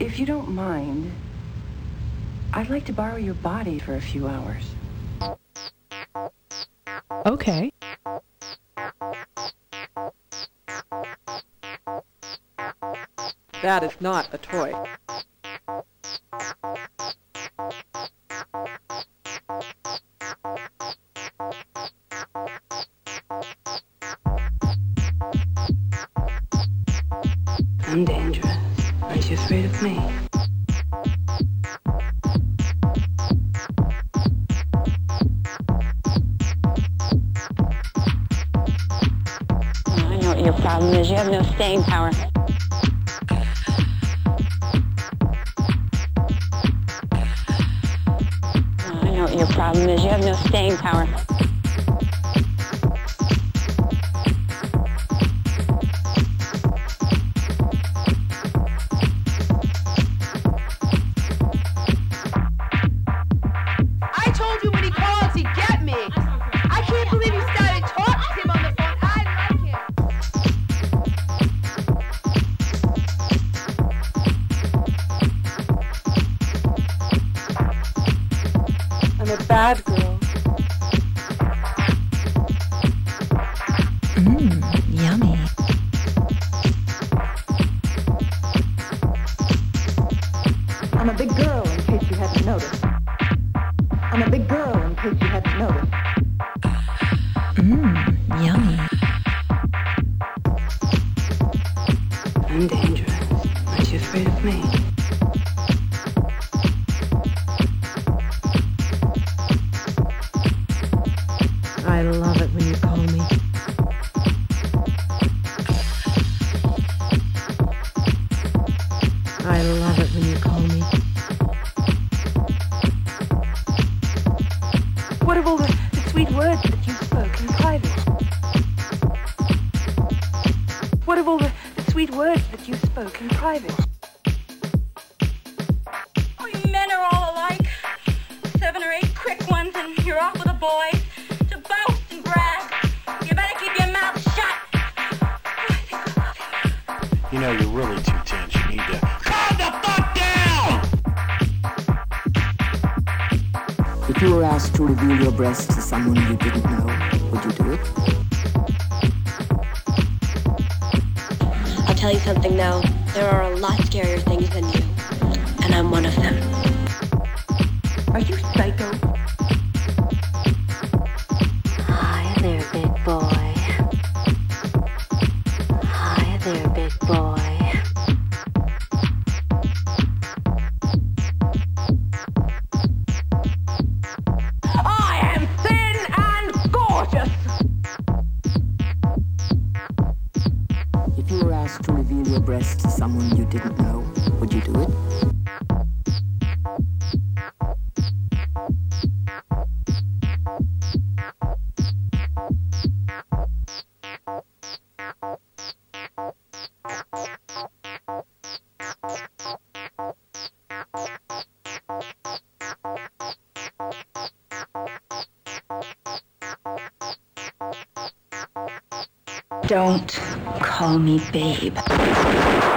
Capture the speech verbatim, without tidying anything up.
If you don't mind, I'd like to borrow your body for a few hours. Okay. That is not a toy. I'm dangerous. Aren't you afraid of me? I know what your problem is. You have no staying power. I know what your problem is. You have no staying power. Bad girl. Mmm, yummy. I'm a big girl, in case you hadn't noticed. I'm a big girl, in case you hadn't noticed. Mmm, yummy. I'm dangerous. Aren't you afraid of me? I love it when you call me. I love it when you call me. What of all the, the sweet words that you spoke in private? What of all the, the sweet words that you spoke in private? Oh, you men are all alike. Seven or eight quick ones and you're off with a boy. To boast and brag. You better keep your mouth shut. You know, you're really too tense. You need to calm the fuck down! If you were asked to reveal your breast to someone you didn't know, would you do it? I'll tell you something now. There are a lot scarier things than you. And I'm one of them. Are you psycho? Hi there, big boy. Hi there, big boy. I am thin and gorgeous. If you were asked to reveal your breast to someone you didn't know, would you do it? Don't call me babe.